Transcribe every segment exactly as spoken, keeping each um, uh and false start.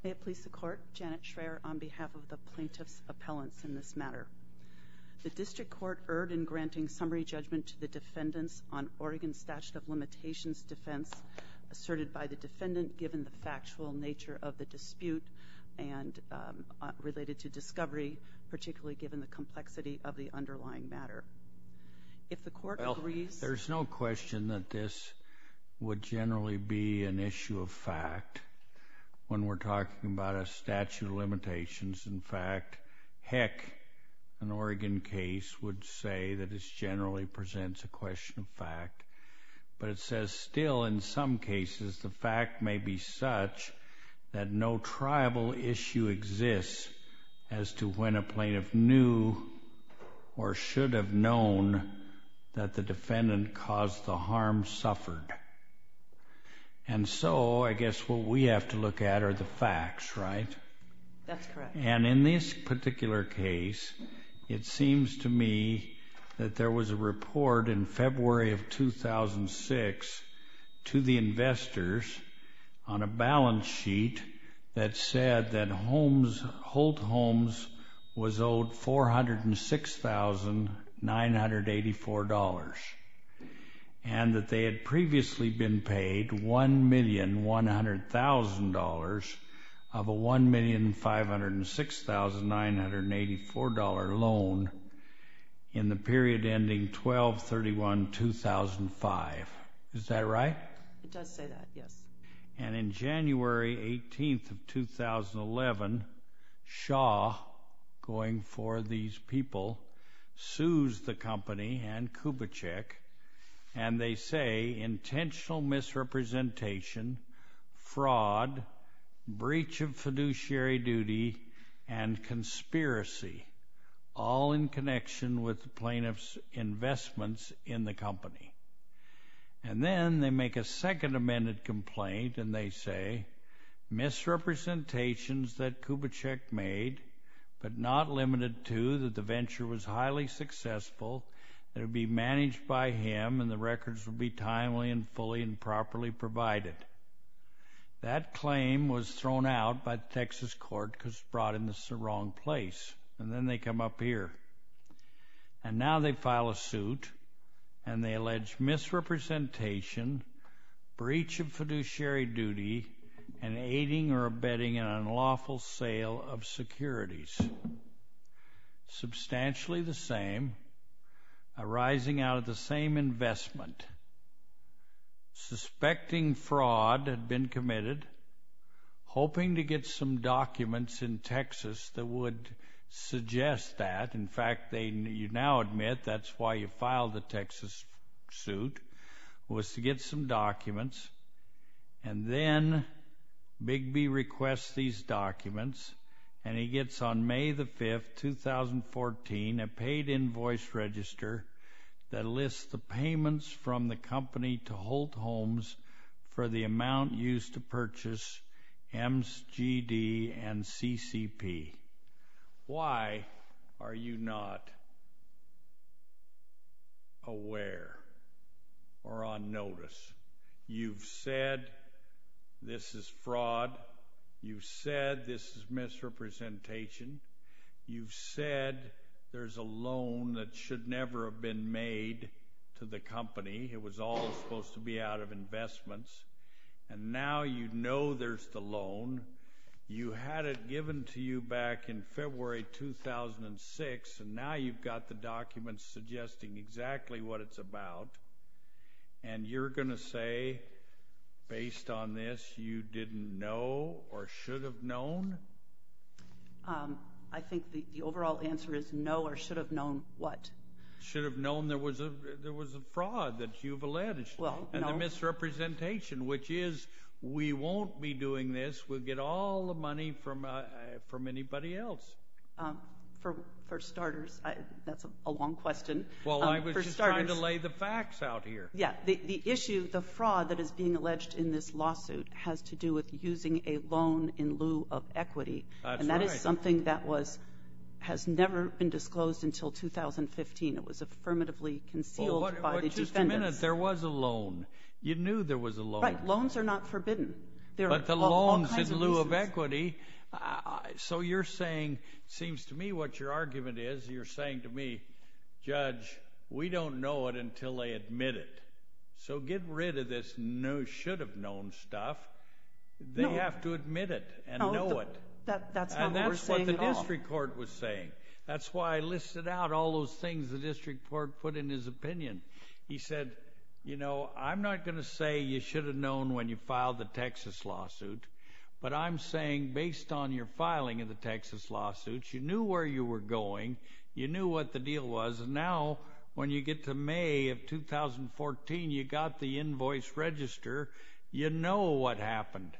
May it please the Court, Janet Schreier on behalf of the plaintiff's appellants in this matter. The District Court erred in granting summary judgment to the defendants on Oregon statute of limitations defense asserted by the defendant given the factual nature of the dispute and um, uh, related to discovery, particularly given the complexity of the underlying matter. If the Court well, agrees... There's no question that this would generally be an issue of fact when we're talking about a statute of limitations. In fact, heck, an Oregon case would say that it generally presents a question of fact. But it says still in some cases the fact may be such that no triable issue exists as to when a plaintiff knew or should have known that the defendant caused the harm suffered. And so I guess what we have to look at are the facts, right? That's correct. And in this particular case, it seems to me that there was a report in February of two thousand six to the investors on a balance sheet that said that Holmes, Holt Homes was owed four hundred six thousand nine hundred eighty-four dollars, and that they had previously been paid one million one hundred thousand dollars of a one million five hundred six thousand nine hundred eighty-four dollars loan in the period ending twelve thirty-one two thousand five. Is that right? It does say that, yes. And in January eighteenth of two thousand eleven, Shaw, going for these people, sues the company and Kubitschek, and they say intentional misrepresentation, fraud, breach of fiduciary duty, and conspiracy, all in connection with the plaintiff's investments in the company. And then they make a second amended complaint, and they say misrepresentations that Kubitschek made, but not limited to, that the venture was highly successful, that it would be managed by him, and the records would be timely and fully and properly provided. That claim was thrown out by the Texas court because it's brought in the wrong place. And then they come up here. And now they file a suit, and they allege misrepresentation, breach of fiduciary duty, and aiding or abetting an unlawful sale of securities. Substantially the same, arising out of the same investment. Suspecting fraud had been committed, hoping to get some documents in Texas that would suggest that. In fact, they you now admit that's why you filed the Texas suit, was to get some documents. And then Bigby requests these documents, and he gets on May the fifth, two thousand fourteen, a paid invoice register that lists the payments from the company to Holt Homes for the amount used to purchase M S G D and C C P. Why are you not aware or on notice? You've said this is fraud. You've said this is misrepresentation. You've said there's a loan that should never have been made to the company. It was all supposed to be out of investments. And now you know there's the loan. You had it given to you back in February two thousand six, and now you've got the documents suggesting exactly what it's about. And you're going to say, based on this, you didn't know or should have known? Um, I think the, the overall answer is no, or should have known what? Should have known there was a there was a fraud that you've alleged. Well, and no. The misrepresentation, which is we won't be doing this. We'll get all the money from uh, from anybody else. Um, for for starters, I, that's a, a long question. Well, um, I was just starters, trying to lay the facts out here. Yeah, the, the issue, the fraud that is being alleged in this lawsuit has to do with using a loan in lieu of equity. That's and that right. is something that was has never been disclosed until two thousand fifteen. It was affirmatively concealed well, what, by what, the just defendants. Just a minute, there was a loan. You knew there was a loan. Right, loans are not forbidden. There but the are all, all loans kinds in of lieu reasons. of equity, uh, so you're saying, seems to me what your argument is, you're saying to me, Judge, we don't know it until they admit it. So get rid of this no should have known stuff. They No. have to admit it and No, know the- it. That, that's not And what we're that's saying what the at all. district court was saying. That's why I listed out all those things the district court put in his opinion. He said, you know, I'm not going to say you should have known when you filed the Texas lawsuit, but I'm saying based on your filing of the Texas lawsuits, you knew where you were going, you knew what the deal was, and now when you get to May of two thousand fourteen, you got the invoice register, you know what happened.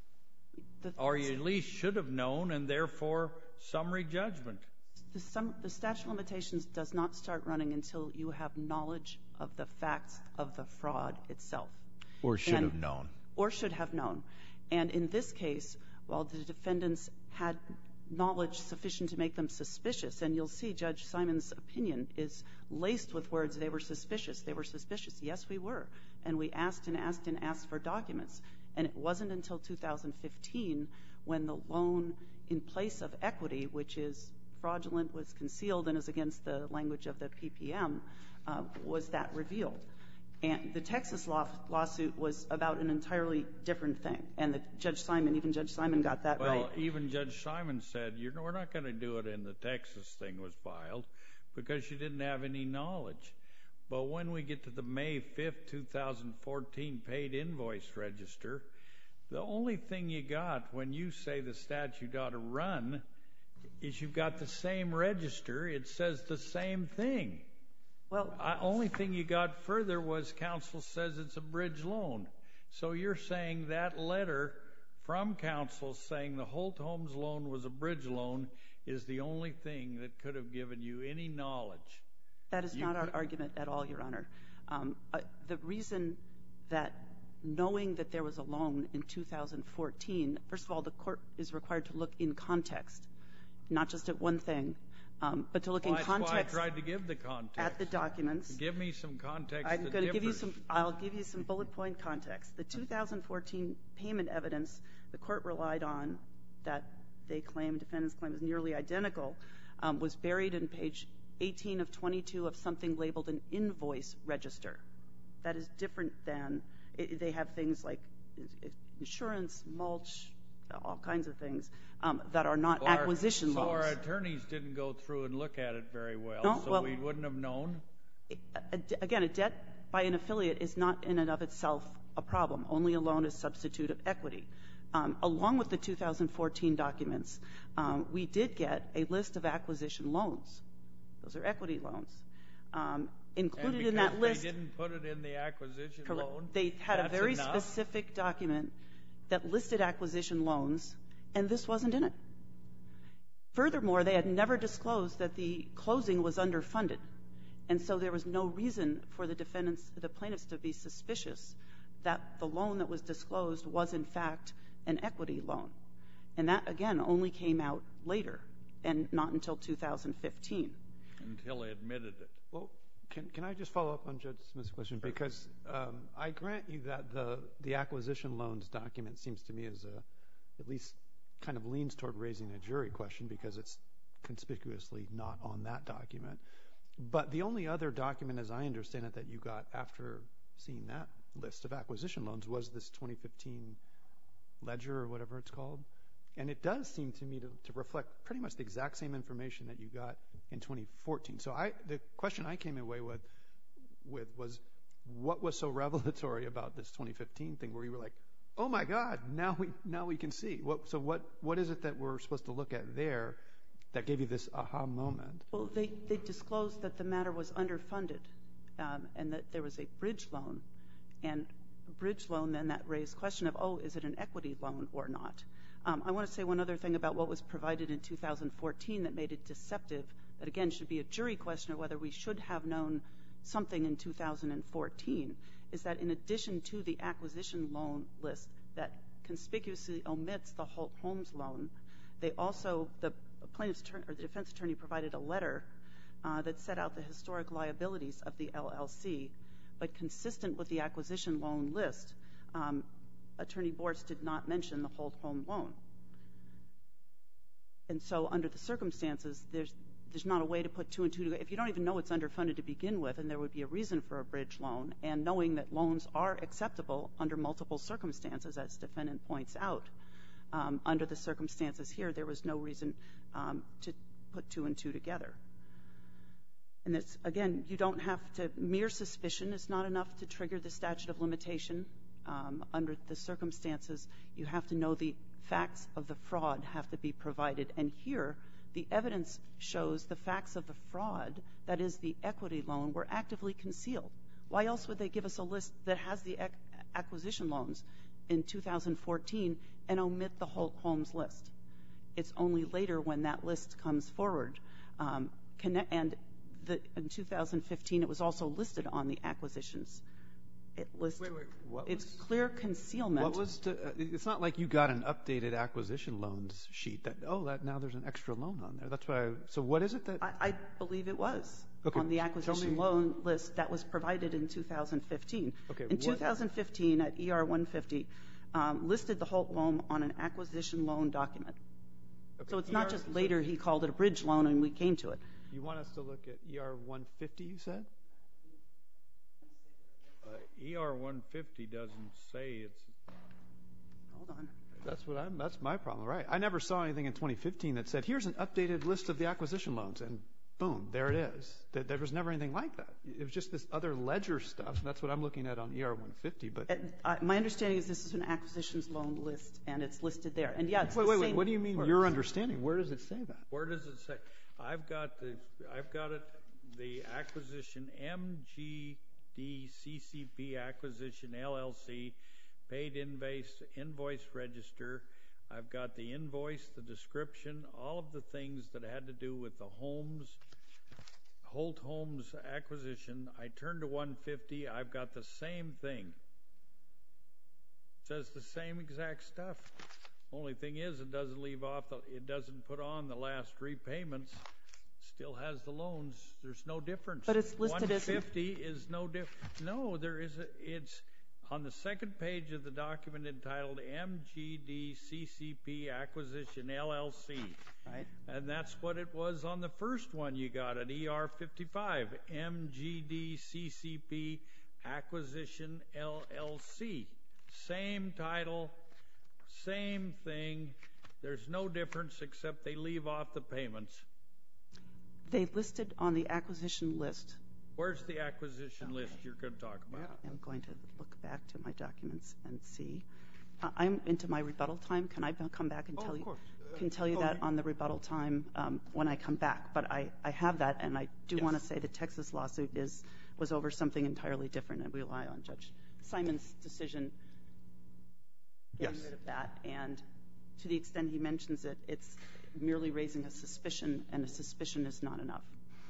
The, Or you at least should have known, and therefore summary judgment. The, sum, the statute of limitations does not start running until you have knowledge of the facts of the fraud itself. Or should And- have known. Or should have known. And in this case, while the defendants had knowledge sufficient to make them suspicious, and you'll see Judge Simon's opinion is laced with words, they were suspicious, they were suspicious. Yes, we were. And we asked and asked and asked for documents. And it wasn't until two thousand fifteen when the loan in place of equity, which is fraudulent, was concealed, and is against the language of the P P M, uh, was that revealed. And the Texas law, lawsuit was about an entirely different thing. And the, Judge Simon, even Judge Simon got that well, right. Well, even Judge Simon said, You're, we're not going to do it in the Texas thing was filed because you didn't have any knowledge. But when we get to the May fifth, two thousand fourteen paid invoice register, the only thing you got when you say the statute ought to run is you've got the same register. It says the same thing. Well, The only thing you got further was counsel says it's a bridge loan. So you're saying that letter from counsel saying the Holt Homes loan was a bridge loan is the only thing that could have given you any knowledge. that is You not our could- argument at all, Your Honor. Um, uh, the reason that knowing that there was a loan in two thousand fourteen, first of all, the court is required to look in context, not just at one thing, um, but to look Well, in that's context why I tried to give the context. at the documents. Give me some context I'm that going to give you differs. some, I'll give you some bullet point context. The two thousand fourteen payment evidence the court relied on that they claim, defendants claim is nearly identical, um, was buried in page eighteen of twenty-two of something labeled an invoice register. That is different than, it, they have things like insurance, mulch, all kinds of things um, that are not So our- acquisition so loans. So our attorneys didn't go through and look at it very well, No, so well- we wouldn't have known. A- a- Again, a debt by an affiliate is not in and of itself a problem. Only a loan is substitute of equity. Um, along with the two thousand fourteen documents, um, we did get a list of acquisition loans. Those are equity loans. Um, included in that And list, because they didn't put it in the acquisition correct, loan, they had a that's very enough? specific document that listed acquisition loans, and this wasn't in it. Furthermore, they had never disclosed that the closing was underfunded. And so there was no reason for the defendants, the plaintiffs, to be suspicious that the loan that was disclosed was, in fact, an equity loan. And that, again, only came out later and not until two thousand fifteen. Until they admitted it. Well, can can I just follow up on Judge Smith's question? Sure. Because um, I grant you that the the acquisition loans document seems to me as a, at least kind of leans toward raising a jury question because it's conspicuously not on that document. But the only other document, as I understand it, that you got after seeing that list of acquisition loans was this twenty fifteen ledger or whatever it's called. And it does seem to me to, to reflect pretty much the exact same information that you got in twenty fourteen. So I, the question I came away with, with was, what was so revelatory about this twenty fifteen thing where you were like, oh my God, now we now we can see. What, so what what is it that we're supposed to look at there that gave you this aha moment? Well, they, they disclosed that the matter was underfunded um, and that there was a bridge loan. And a bridge loan, then that raised question of, oh, is it an equity loan or not? Um, I want to say one other thing about what was provided in two thousand fourteen that made it deceptive, that again should be a jury question of whether we should have known something in two thousand fourteen, is that in addition to the acquisition loan list that conspicuously omits the Holt Homes loan, they also, the plaintiff's attorney, or the defense attorney provided a letter uh, that set out the historic liabilities of the L L C, but consistent with the acquisition loan list, um, Attorney Borst did not mention the hold home loan. And so under the circumstances, there's there's not a way to put two and two together. If you don't even know it's underfunded to begin with, and there would be a reason for a bridge loan, and knowing that loans are acceptable under multiple circumstances, as defendant points out, um, under the circumstances here, there was no reason um, to put two and two together. And it's, again, you don't have to, mere suspicion is not enough to trigger the statute of limitation. Um, under the circumstances, you have to know the facts of the fraud have to be provided. And here, the evidence shows the facts of the fraud, that is the equity loan, were actively concealed. Why else would they give us a list that has the ac acquisition loans in two thousand fourteen and omit the Holt Holmes list? It's only later when that list comes forward. Um, connect, and the, in two thousand fifteen, it was also listed on the acquisitions. It lists, wait, wait, what it's was, clear concealment. What was the, uh, it's not like you got an updated acquisition loans sheet that, oh, that now there's an extra loan on there. That's why, I, so what is it that? I, I believe it was okay, on the acquisition loan list that was provided in two thousand fifteen. Okay, in two thousand fifteen, at E R one fifty, um, listed the Holt loan on an acquisition loan document. Okay, so it's E R, not just later so he called it a bridge loan and we came to it. You want us to look at E R one fifty, you said? Uh, E R one fifty doesn't say it's... Hold on. That's what I'm, that's my problem, right? I never saw anything in twenty fifteen that said, here's an updated list of the acquisition loans, and boom, there it is. There, there was never anything like that. It was just this other ledger stuff, and that's what I'm looking at on E R one fifty, but... And, uh, my understanding is this is an acquisitions loan list, and it's listed there. And yeah, it's wait, the wait, same wait, what do you mean words. your understanding? Where does it say that? Where does it say? I've got the, I've got it, the acquisition M G D C C P acquisition L L C, paid invoice, invoice register. I've got the invoice, the description, all of the things that had to do with the Holmes, Holt Holmes acquisition. I turned to one fifty, I've got the same thing. It says the same exact stuff. Only thing is, it doesn't leave off, the, it doesn't put on the last repayments. Still has the loans. There's no difference. But it's listed as one fifty is no different. No, there is. A, it's on the second page of the document entitled M G D C C P Acquisition L L C. Right. And that's what it was on the first one you got at E R fifty-five. M G D C C P Acquisition L L C. Same title, same thing. There's no difference except they leave off the payments. They listed on the acquisition list. Where's the acquisition okay. list you're going to talk about? Yeah. I'm going to look back to my documents and see. Uh, I'm into my rebuttal time. Can I come back and oh, tell you? Uh, can tell you oh, that you... on the rebuttal time um, when I come back. But I, I have that, and I do yes. want to say the Texas lawsuit is was over something entirely different, and we rely on Judge Simon's decision getting yes. rid of that. And to the extent he mentions it, it's merely raising a suspicion, and a suspicion is not enough.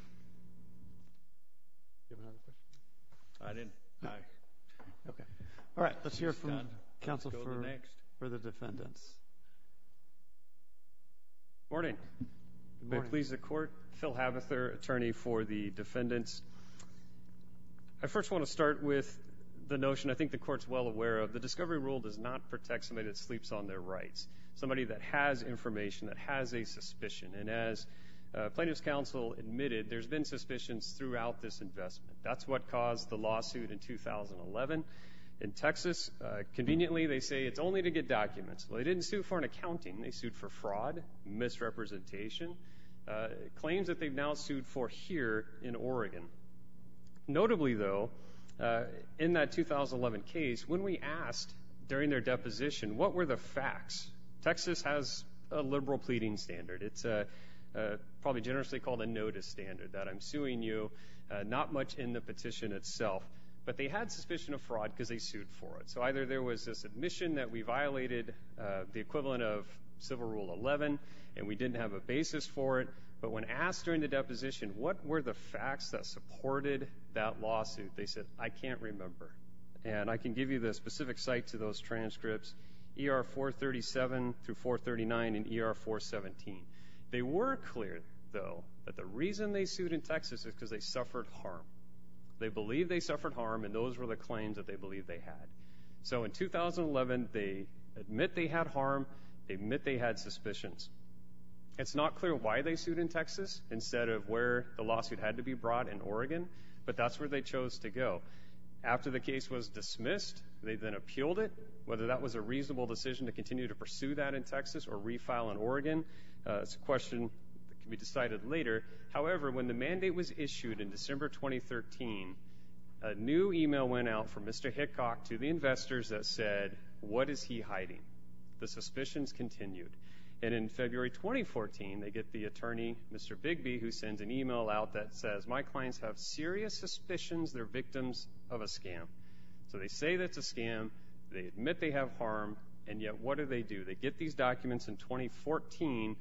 You have another question? I didn't. No. I, okay. All right. Let's She's hear from done. counsel Let's go for, to next. for the defendants. Morning. Good May morning. it please the court. Phil Habather, attorney for the defendants. I first want to start with the notion I think the court's well aware of. The discovery rule does not protect somebody that sleeps on their rights, somebody that has information, that has a suspicion. And as uh, plaintiff's counsel admitted, there's been suspicions throughout this investment. That's what caused the lawsuit in two thousand eleven. In Texas, uh, conveniently, they say it's only to get documents. Well, they didn't sue for an accounting. They sued for fraud, misrepresentation, uh, claims that they've now sued for here in Oregon. Notably, though, uh, in that two thousand eleven case, when we asked during their deposition what were the facts, Texas has a liberal pleading standard. It's a, uh, probably generously called a notice standard, that I'm suing you, uh, not much in the petition itself. But they had suspicion of fraud because they sued for it. So either there was this admission that we violated uh, the equivalent of Civil Rule eleven, and we didn't have a basis for it. But when asked during the deposition, what were the facts that supported that lawsuit, they said, I can't remember. And I can give you the specific site to those transcripts, E R four thirty-seven through four thirty-nine and E R four seventeen. They were clear, though, that the reason they sued in Texas is because they suffered harm. They believed they suffered harm, and those were the claims that they believed they had. So in two thousand eleven, they admit they had harm. They admit they had suspicions. It's not clear why they sued in Texas instead of where the lawsuit had to be brought in Oregon, but that's where they chose to go. After the case was dismissed, they then appealed it. Whether that was a reasonable decision to continue to pursue that in Texas or refile in Oregon, uh, it's a question that can be decided later. However, when the mandate was issued in December twenty thirteen, a new email went out from Mister Hickok to the investors that said, what is he hiding? The suspicions continued. And in February twenty fourteen, they get the attorney, Mister Bigby, who sends an email out that says, my clients have serious suspicions they're victims of a scam. So they say that's a scam, they admit they have harm, and yet what do they do? They get these documents in twenty fourteen.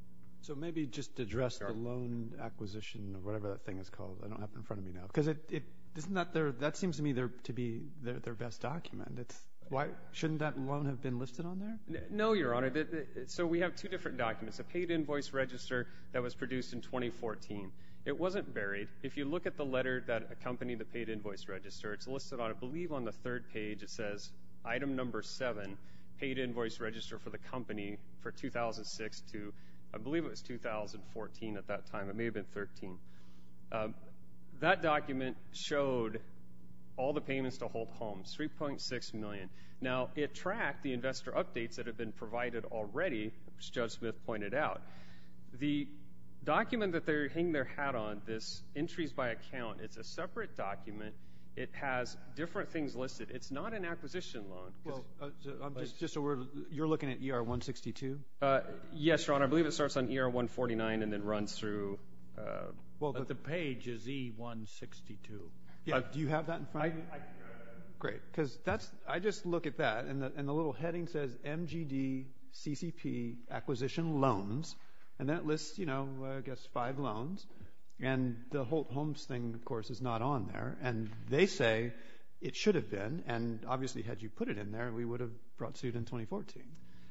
So maybe just address Sure. the loan acquisition or whatever that thing is called. I don't have it in front of me now. Because it, it isn't that their, that seems to me their, to be their, their best document. It's Why shouldn't that loan have been listed on there? No, Your Honor. The, the, so we have two different documents. A paid invoice register that was produced in twenty fourteen. It wasn't buried. If you look at the letter that accompanied the paid invoice register, it's listed on, I believe, on the third page. It says, item number seven, paid invoice register for the company for two thousand six to, I believe it was two thousand fourteen at that time. It may have been thirteen. Um, that document showed all the payments to Holt Homes, three point six million dollars. Now, it tracked the investor updates that had been provided already, which Judge Smith pointed out. The document that they're hanging their hat on, this entries by account, it's a separate document. It has different things listed. It's not an acquisition loan. Well, uh, so I'm just, just so we're, you're looking at E R one sixty-two? Uh, yes, Your Honor. I believe it starts on E R one forty-nine and then runs through. Uh, well, but the page is E one sixty-two. Yeah. Uh, do you have that in front of you? I, I, Great, because that's, I just look at that, and the, and the little heading says M G D C C P acquisition loans, and then it lists, you know, I guess five loans, and the Holt Homes thing, of course, is not on there, and they say it should have been, and obviously had you put it in there, we would have brought suit in twenty fourteen.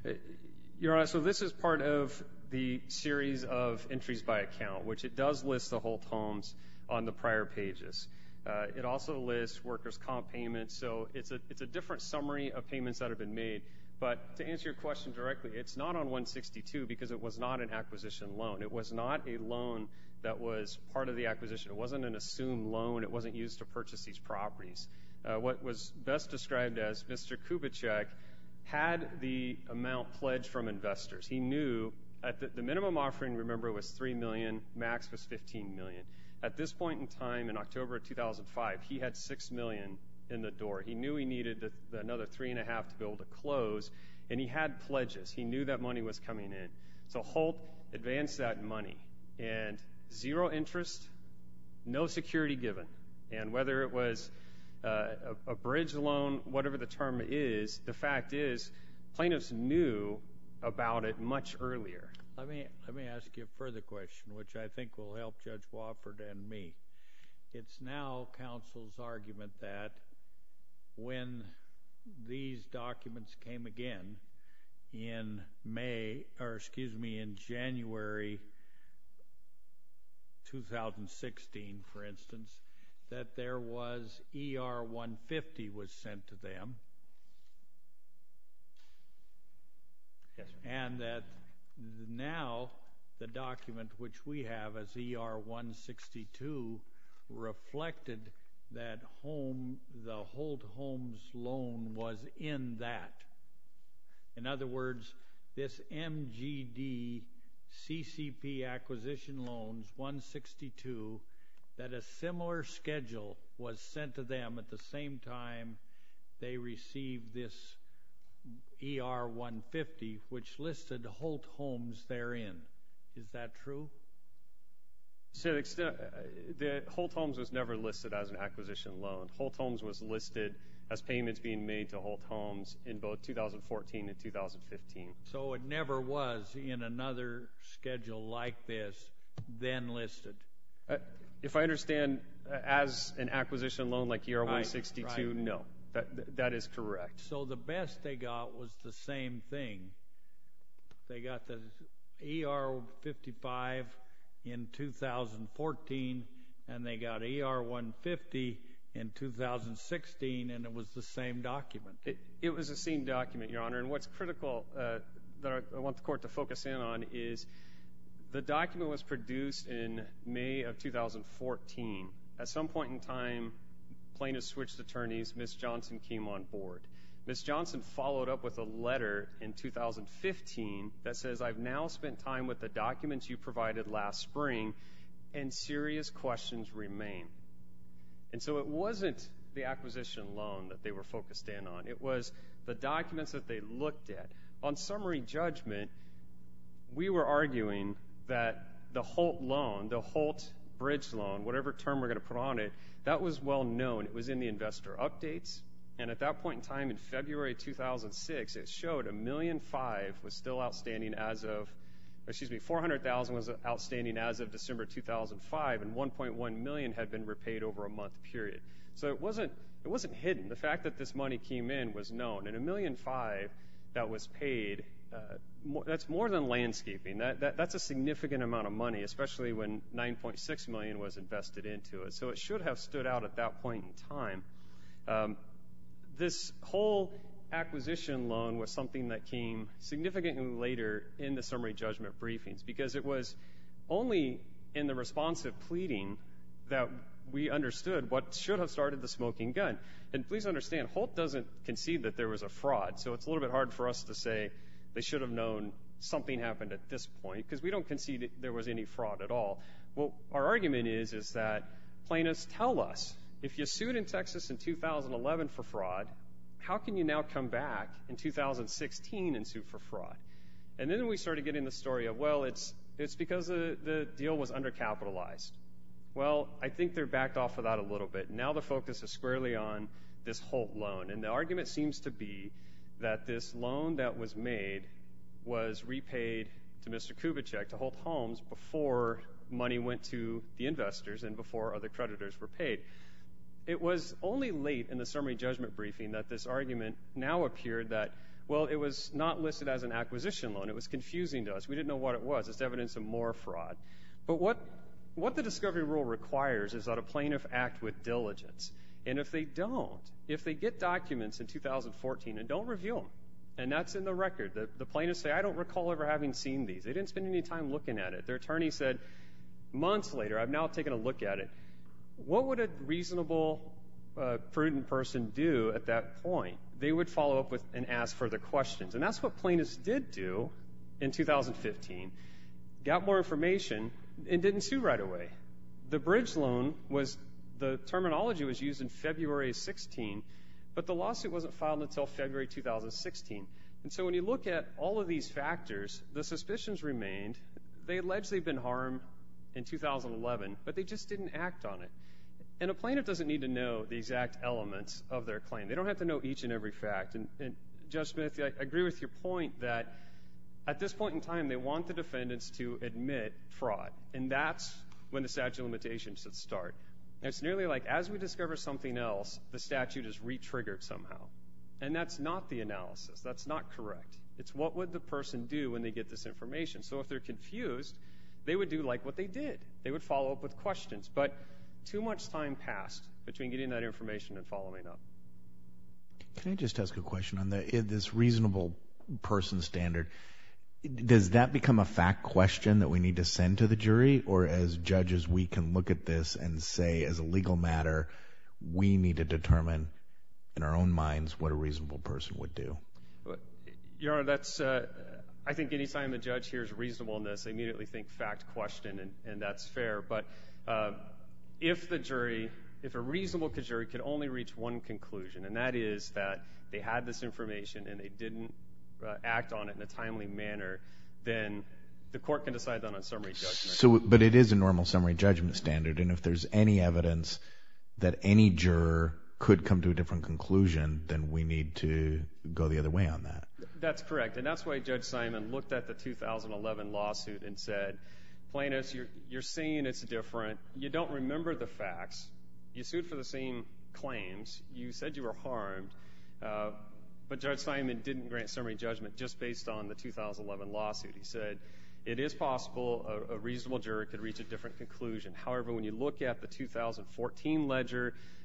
Your Honor, so this is part of the series of entries by account, which it does list the Holt Homes on the prior pages. Uh, it also lists workers' comp payments, so it's a, it's a different summary of payments that have been made. But to answer your question directly, it's not on one sixty-two because it was not an acquisition loan. It was not a loan that was part of the acquisition. It wasn't an assumed loan. It wasn't used to purchase these properties. Uh, what was best described as Mister Kubitschek had the amount pledged from investors. He knew at the, the minimum offering, remember, was three million dollars, max was fifteen million dollars. At this point in time, in October of two thousand five, he had six million dollars in the door. He knew he needed the, the another three and a half to be able to close, and he had pledges. He knew that money was coming in. So Holt advanced that money, and zero interest, no security given. And whether it was uh, a, a bridge loan, whatever the term is, the fact is plaintiffs knew about it much earlier. Let me, let me ask you a further question, which I think will help Judge Wofford and me. It's now counsel's argument that when these documents came again in May, or excuse me, in January two thousand sixteen, for instance, that there was E R one fifty was sent to them. Yes, sir. And that now the document which we have as E R one sixty-two reflected that home, the Holt Homes loan was in that. In other words, this M G D C C P acquisition loans one sixty-two, that a similar schedule was sent to them at the same time they received this E R one fifty, which listed Holt Homes therein. Is that true? So the, extent, uh, the Holt Homes was never listed as an acquisition loan. Holt Homes was listed as payments being made to Holt Homes in both two thousand fourteen and two thousand fifteen. So it never was in another schedule like this then listed? Uh, if I understand, uh, as an acquisition loan like E R one sixty-two, right, right. no. That, that is correct. So the best they got was the same thing. They got the E R fifty-five in two thousand fourteen, and they got E R one fifty in two thousand sixteen, and it was the same document. It, it was the same document, Your Honor. And what's critical uh, that I, I want the court to focus in on is the document was produced in May of two thousand fourteen. At some point in time, plaintiffs switched attorneys. Miz Johnson came on board. Miz Johnson followed up with a letter in two thousand fifteen that says, I've now spent time with the documents you provided last spring, and serious questions remain. And so it wasn't the acquisition loan that they were focused in on. It was the documents that they looked at. On summary judgment, we were arguing that the Holt loan, the Holt bridge loan, whatever term we're going to put on it, that was well known. It was in the investor updates. And at that point in time, in February two thousand six, it showed a million five was still outstanding as of, excuse me, four hundred thousand was outstanding as of December two thousand five, and one point one million had been repaid over a month period. So it wasn't it wasn't hidden. The fact that this money came in was known, and a million five that was paid, uh, more, that's more than landscaping. That, that that's a significant amount of money, especially when nine point six million was invested into it. So it should have stood out at that point in time. Um, this whole acquisition loan was something that came significantly later in the summary judgment briefings, because it was only in the responsive pleading that we understood what should have started the smoking gun. And please understand, Holt doesn't concede that there was a fraud, so it's a little bit hard for us to say they should have known something happened at this point, because we don't concede that there was any fraud at all. Well, our argument is, is that plaintiffs tell us, if you sued in Texas in two thousand eleven for fraud, how can you now come back in two thousand sixteen and sue for fraud? And then we started getting the story of, well, it's it's because the, the deal was undercapitalized. Well, I think they're backed off of that a little bit. Now the focus is squarely on this Holt loan. And the argument seems to be that this loan that was made was repaid to Mister Kubitschek, to Holt Homes, before money went to the investors and before other creditors were paid. It was only late in the summary judgment briefing that this argument now appeared that, well, it was not listed as an acquisition loan. It was confusing to us. We didn't know what it was. It's evidence of more fraud. But what what the discovery rule requires is that a plaintiff act with diligence. And if they don't, if they get documents in two thousand fourteen and don't review them, and that's in the record, the, the plaintiffs say, I don't recall ever having seen these. They didn't spend any time looking at it. Their attorney said, months later, I've now taken a look at it. What would a reasonable, uh, prudent person do at that point? They would follow up with and ask further questions. And that's what plaintiffs did do in two thousand fifteen, got more information, and didn't sue right away. The bridge loan was, the terminology was used in February sixteen, but the lawsuit wasn't filed until February two thousand sixteen. And so when you look at all of these factors, the suspicions remained. They alleged they'd been harmed in two thousand eleven, but they just didn't act on it. And a plaintiff doesn't need to know the exact elements of their claim. They don't have to know each and every fact. And, and Judge Smith, I agree with your point that at this point in time, they want the defendants to admit fraud. And that's when the statute of limitations should start. And it's nearly like, as we discover something else, the statute is re-triggered somehow. And that's not the analysis. That's not correct. It's what would the person do when they get this information. So if they're confused, they would do like what they did. They would follow up with questions. But too much time passed between getting that information and following up. Can I just ask a question on the, this reasonable person standard? Does that become a fact question that we need to send to the jury? Or as judges, we can look at this and say, as a legal matter, we need to determine in our own minds what a reasonable person would do? Your Honor, that's, uh, I think any time a judge hears reasonableness, they immediately think fact question, and, and that's fair. But uh, if the jury, if a reasonable jury could only reach one conclusion, and that is that they had this information and they didn't uh, act on it in a timely manner, then the court can decide that on summary judgment. So, but it is a normal summary judgment standard, and if there's any evidence that any juror could come to a different conclusion, then we need to go the other way on that. That's correct, and that's why Judge Simon looked at the two thousand eleven lawsuit and said, plaintiffs, you're, you're saying it's different. You don't remember the facts. You sued for the same claims. You said you were harmed. Uh, but Judge Simon didn't grant summary judgment just based on the two thousand eleven lawsuit. He said it is possible a, a reasonable juror could reach a different conclusion. However, when you look at the two thousand fourteen ledger,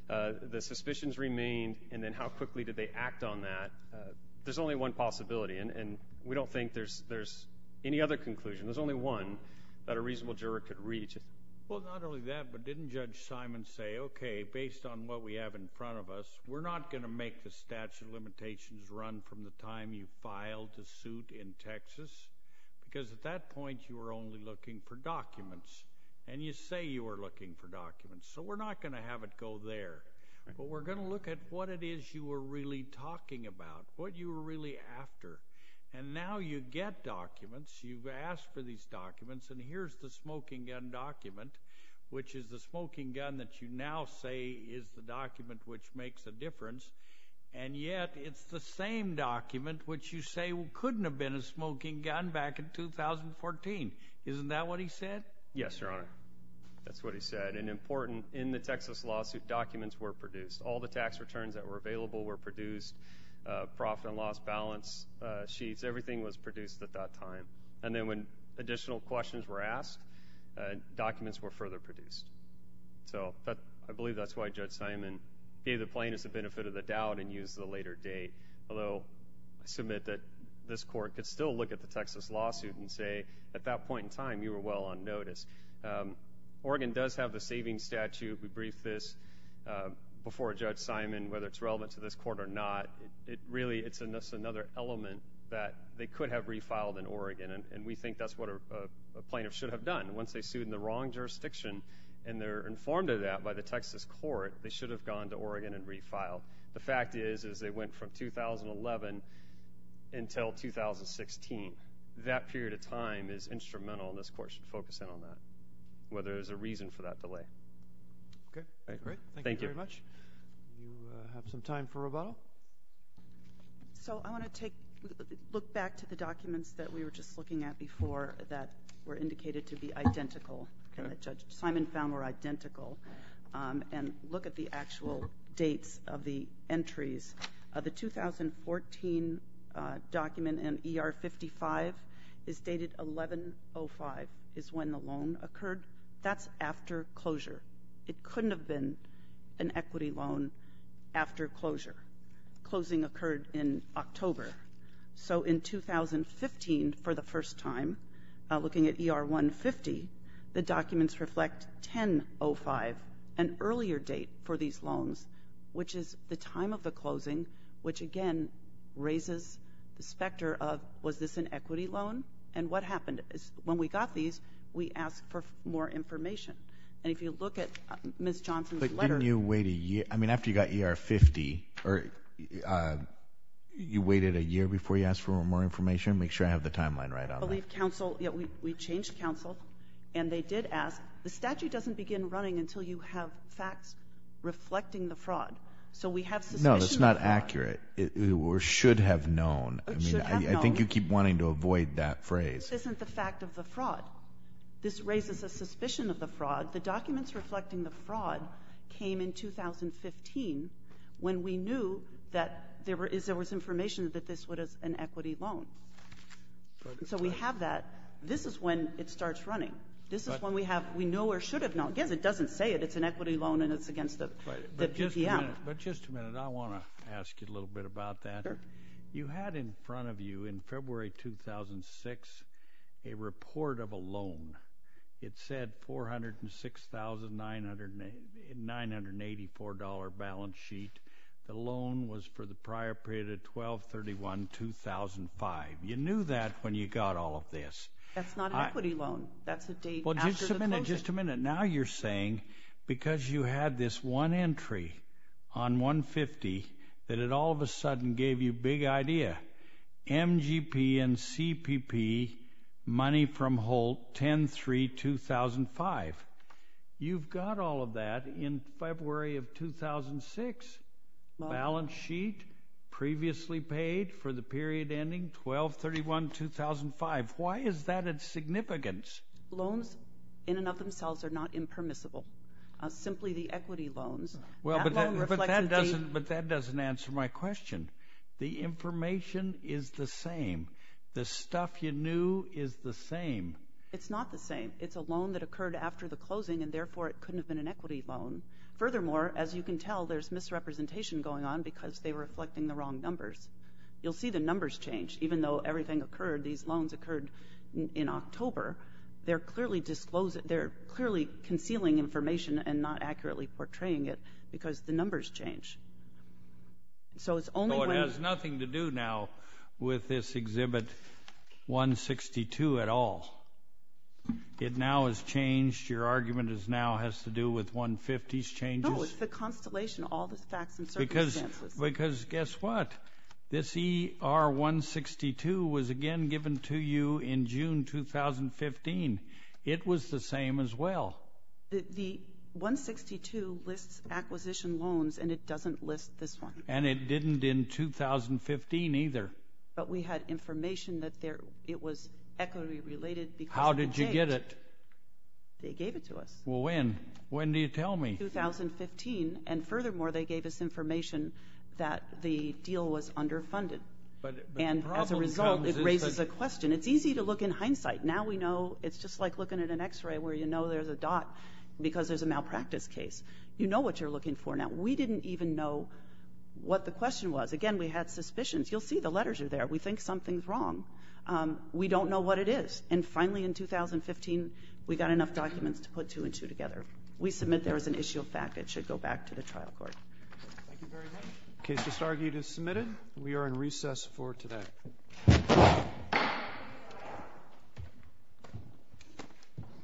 Uh, the suspicions remained, and then how quickly did they act on that? Uh, there's only one possibility, and, and we don't think there's there's any other conclusion. There's only one that a reasonable juror could reach. Well, not only that, but didn't Judge Simon say, okay, based on what we have in front of us, we're not going to make the statute of limitations run from the time you filed the suit in Texas? Because at that point you were only looking for documents, and you say you were looking for documents. So we're not going to have it go there. Right. But we're going to look at what it is you were really talking about, what you were really after. And now you get documents, you've asked for these documents, and here's the smoking gun document, which is the smoking gun that you now say is the document which makes a difference, and yet it's the same document which you say couldn't have been a smoking gun back in two thousand fourteen. Isn't that what he said? Yes, Your Honor. That's what he said. And important, in the Texas lawsuit, documents were produced. All the tax returns that were available were produced. Uh, profit and loss balance uh, sheets, everything was produced at that time. And then when additional questions were asked, uh, documents were further produced. So that, I believe that's why Judge Simon gave the plaintiffs the benefit of the doubt and used the later date. Although I submit that this court could still look at the Texas lawsuit and say, at that point in time, you were well on notice. Um, Oregon does have the savings statute. We briefed this uh, before Judge Simon, whether it's relevant to this court or not. It, it really, it's an, another element that they could have refiled in Oregon, and, and we think that's what a, a, a plaintiff should have done. Once they sued in the wrong jurisdiction and they're informed of that by the Texas court, they should have gone to Oregon and refiled. The fact is, is they went from two thousand eleven until two thousand sixteen. That period of time is instrumental, and this court should focus in on that, whether there's a reason for that delay. Okay, right. Great. Thank, Thank you you very much. You uh, have some time for rebuttal? So I want to take look back to the documents that we were just looking at before that were indicated to be identical, okay, and that Judge Simon found were identical, um, and look at the actual dates of the entries. Uh, the two thousand fourteen uh, document in E R fifty-five is dated eleven oh five, is when the loan occurred. That's after closure. It couldn't have been an equity loan after closure. Closing occurred in October. So in two thousand fifteen, for the first time, uh, looking at E R one fifty, the documents reflect ten oh five, an earlier date for these loans, which is the time of the closing, which again raises the specter of, was this an equity loan? And what happened is when we got these, we asked for more information. And if you look at uh, Miz Johnson's but letter... But didn't you wait a year? I mean, after you got E R fifty, or uh, you waited a year before you asked for more information? Make sure I have the timeline right on that. I believe counsel, yeah, we, we changed counsel, and they did ask. The statute doesn't begin running until you have facts reflecting the fraud. So we have suspicion No, that's not of fraud. accurate. It, it, or should have known. It I mean, should have I, I think known. you keep wanting to avoid that phrase. This isn't the fact of the fraud. This raises a suspicion of the fraud. The documents reflecting the fraud came in two thousand fifteen when we knew that there, were, is, there was information that this was an equity loan. But, so we have that. This is when it starts running. This is when we have, we know or should have known. Yes, it doesn't say it. It's an equity loan and it's against the, right, the but P P M. Just a minute, but just a minute, I want to ask you a little bit about that. Sure. You had in front of you in February two thousand six a report of a loan. It said four hundred six thousand nine hundred eighty-four dollars balance sheet. The loan was for the prior period of twelve thirty-one two thousand five. You knew that when you got all of this. That's not an I, equity loan. That's a date well, after just a the minute, closing. just a minute. Now you're saying because you had this one entry on one fifty that it all of a sudden gave you big idea. M G P and C P P, money from Holt, ten three two thousand five. You've got all of that in February of two thousand six. Well, balance sheet, previously paid for the period ending twelve thirty-one two thousand five. Why is that its significance? Loans in and of themselves are not impermissible. Uh, simply the equity loans. Well, that but, loan that, but reflects that the doesn't. date. But that doesn't answer my question. The information is the same. The stuff you knew is the same. It's not the same. It's a loan that occurred after the closing, and therefore it couldn't have been an equity loan Furthermore, as you can tell, there's misrepresentation going on because they were reflecting the wrong numbers. You'll see the numbers change. Even though everything occurred, these loans occurred in, in October, they're clearly disclosing, they're clearly concealing information and not accurately portraying it because the numbers change. So it's only when... So when... it has nothing to do now with this Exhibit one sixty-two at all. It now has changed. Your argument is now has to do with one fifty's changes? No, it's the constellation, all the facts and circumstances. Because, because guess what? This E R one sixty-two was again given to you in June two thousand fifteen. It was the same as well. The, the one sixty-two lists acquisition loans, and it doesn't list this one. And it didn't in two thousand fifteen either. But we had information that there it was equity related because How of the did you date. get it? They gave it to us. Well, when? When do you tell me? two thousand fifteen, and furthermore, they gave us information that the deal was underfunded. But, but and the as a problem result, comes it is raises that- a question. It's easy to look in hindsight. Now we know it's just like looking at an x-ray where you know there's a dot because there's a malpractice case. You know what you're looking for now. We didn't even know what the question was. Again, we had suspicions. You'll see the letters are there. We think something's wrong. Um, we don't know what it is. And finally, in two thousand fifteen, we got enough documents to put two and two together. We submit there is an issue of fact. It should go back to the trial court. Thank you very much. Case just argued is submitted. We are in recess for today.